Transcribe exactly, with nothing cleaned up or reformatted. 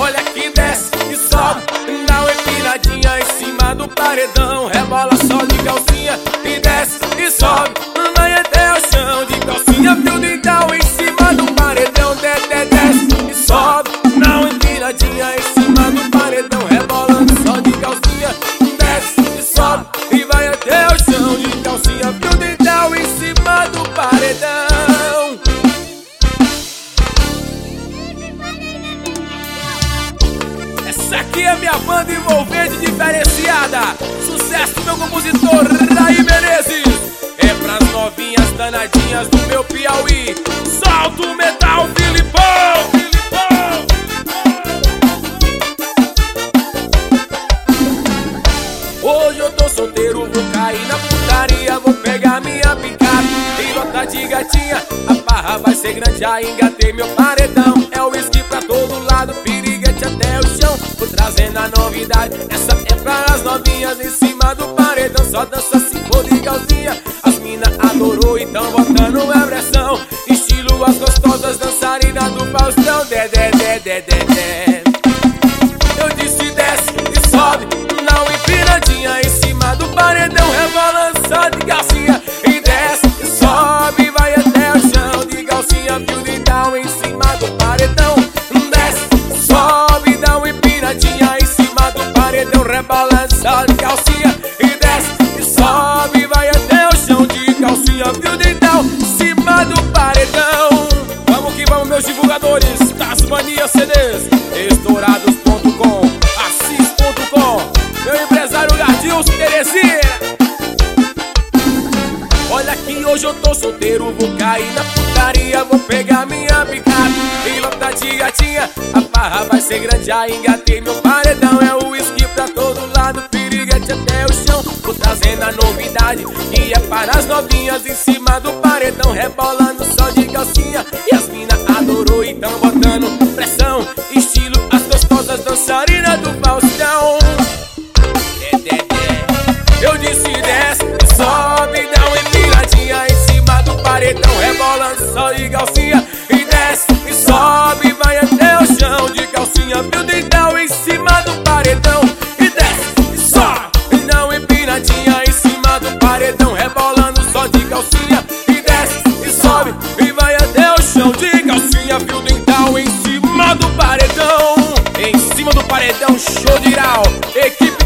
Olha que desce e sobe, dá uma empinadinha em cima do paredão. Rebola só de calcinha e desce e sobe, vai até o chão de calcinha. Fio dental em cima do paredão. De, de, desce e sobe, dá uma empinadinha em cima do paredão. Rebolando só de calcinha, desce e sobe e vai até o chão de calcinha. Fio dental em cima do paredão. Essa aqui é minha banda envolvente diferenciada. Sucesso do meu compositor Raí Menezes. É pras novinhas danadinhas do meu Piauí. Solta o metal, Filipão, Filipão. Hoje eu tô solteiro, vou cair na putaria. Vou pegar minha picape e lota de gatinha. A barra vai ser grande, já engatei meu paredão. É o whisky pra todo lado, piriguete até o chão. Tô trazendo a novidade, essa é para as novinhas em cima do paredão. Só dança se for de calcinha. As mina adorou e tão botando a pressão. Estilo as gostosas dançarinas do Faustão. De, de, de, de, de, de. Eu disse desce e sobe, dá uma empinadinha em cima do paredão. Rebolando só de calcinha e desce e sobe, vai até o chão de calcinha. Fio dental em cima do paredão. Desce, sobe, dá uma empinadinha em cima do paredão. Rebolando só de calcinha e desce e sobe, vai até o chão de calcinha. Fio dental em cima do paredão. Vamos que vamos, meus divulgadores. Tasmania C Ds, estourados ponto com, assis ponto com, meu empresário Gardilson Teresina. Olha que hoje eu tô solteiro, vou cair na putaria. Vou pegar minha picape e lota de gatinha. A barra vai ser grande, já engatei meu paredão. É o whisky pra todo lado, piriguete até o chão. Tô trazendo a novidade e é para as novinhas em cima do paredão. Rebolando só de calcinha e as mina adorou e tão botando pressão. Estilo as gostosas dançarinas do Faustão. Eu disse desce e sobe, dá uma empinadinha em cima do paredão. Rebolando só de calcinha e desce e sobe, vai até o chão de calcinha. Fio dental em cima do paredão. E desce e sobe, e dá uma empinadinha em cima do paredão. Rebolando só de calcinha e desce e sobe, e vai até o chão de calcinha. Fio dental em cima do paredão. Em cima do paredão, show de grau. Equipe